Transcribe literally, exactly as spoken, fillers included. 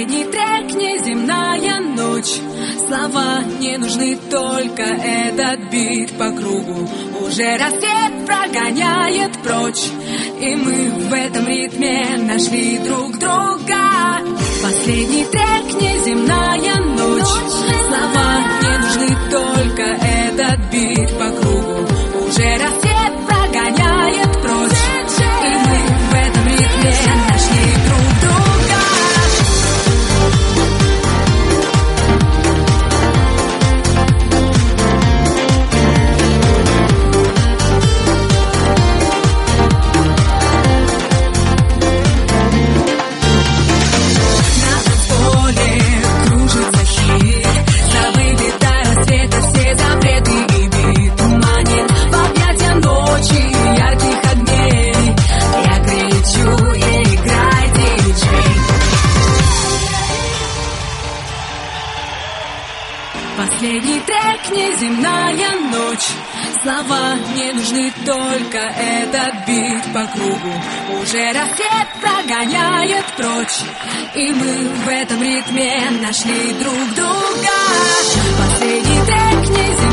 Последний трек, неземная ночь. Слова не нужны, только этот бит по кругу. Уже рассвет прогоняет прочь, и мы в этом ритме нашли друг друга. Последний трек, неземная ночь. Слова не нужны, только этот бит по кругу. Уже рассвет прогоняет прочь, и мы в этом ритме нашли друг друга. Последний трек, неземная ночь. Слова не нужны, только этот бит по кругу. Уже рассвет прогоняет прочь, и мы в этом ритме нашли друг друга. Последний трек, неземная